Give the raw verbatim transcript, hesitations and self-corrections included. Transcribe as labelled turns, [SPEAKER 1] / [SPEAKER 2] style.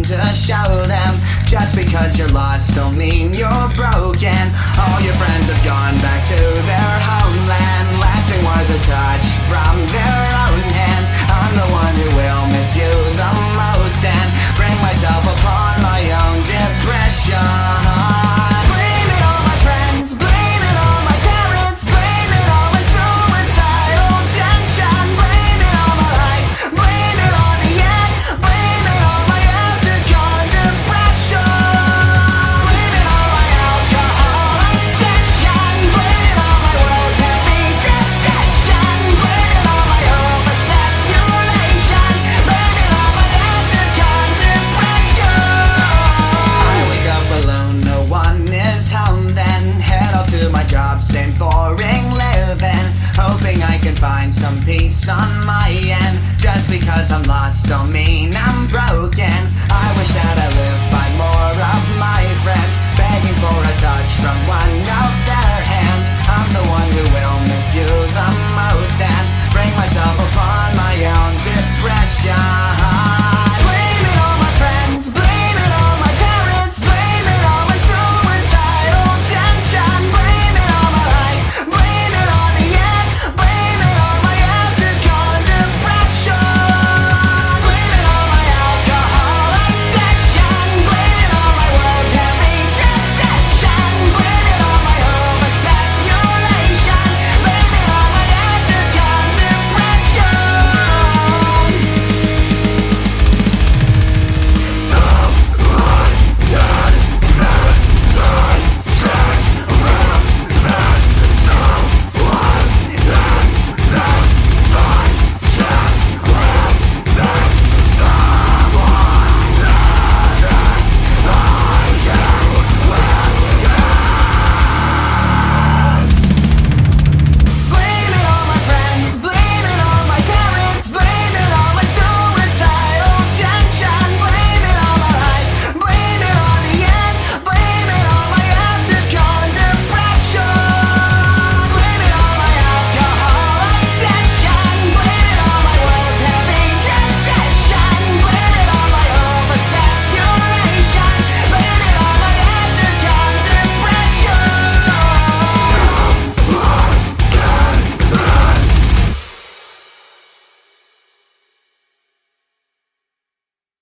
[SPEAKER 1] to show them. Just because you're lost don't mean you're broken. All your friends have gone back to their homeland. Last thing was a touch from their own hands. I'm the one who will miss you the most and bring myself upon my own depression. Blame it on my friends, blame it on my parents, blame it on my suicidal tension, blame it on my life, blame it on the end, blame it on my aftergone depression, blame it on my alcohol obsession, blame it on my world-heavy discretion, blame it on my overspeculation, blame it on my aftergone depression. I wake up alone, no one is home, then head off to my job, same boring living, hoping I can find some peace on my end. Just because I'm lost don't mean I